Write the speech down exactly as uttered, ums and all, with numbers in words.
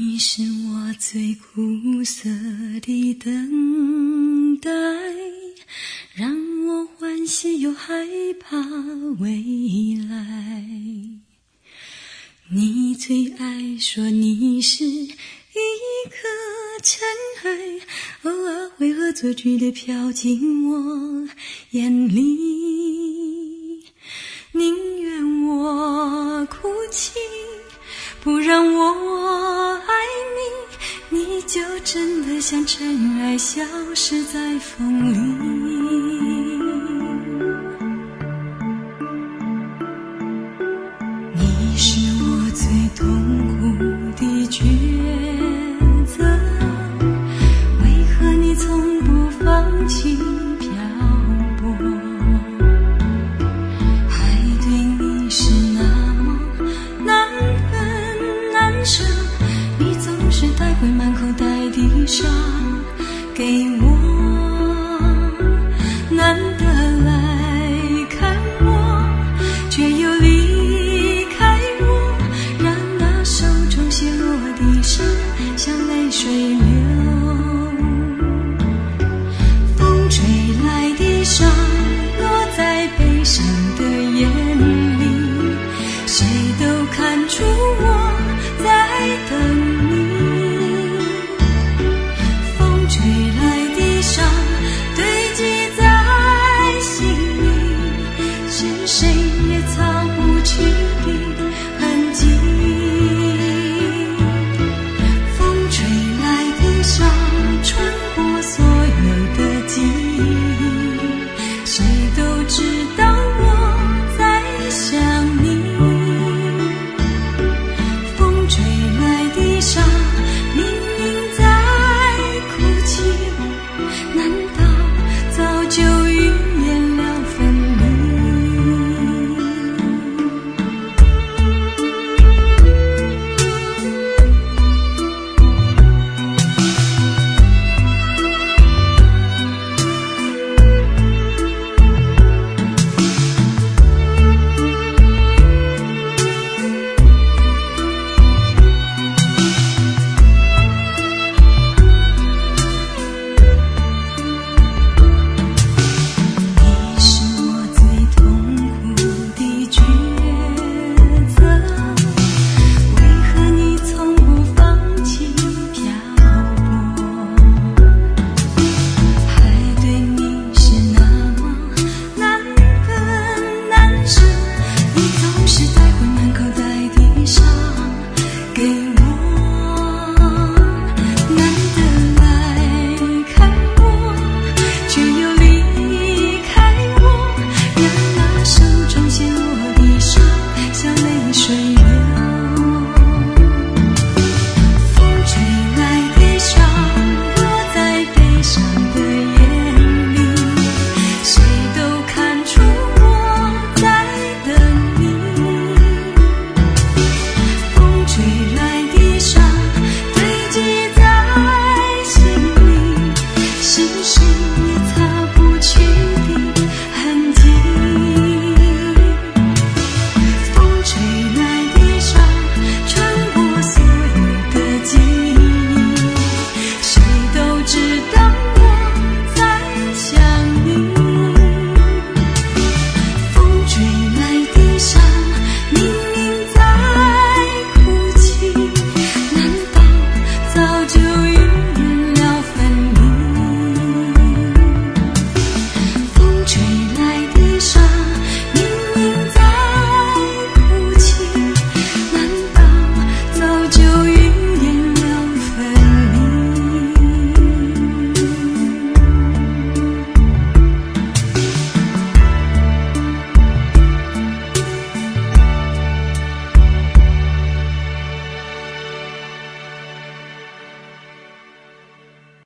你是我最苦涩的等待，让我欢喜又害怕未来。你最爱说你是一颗尘埃，偶尔会恶作剧地飘进我眼里，宁愿我哭泣，不让我爱你，你就真的像尘埃消失在风里。你是我最痛苦的抉择，为何你从不放弃漂泊？爱对你是那么难分难舍，你总是带回满口袋的伤给我。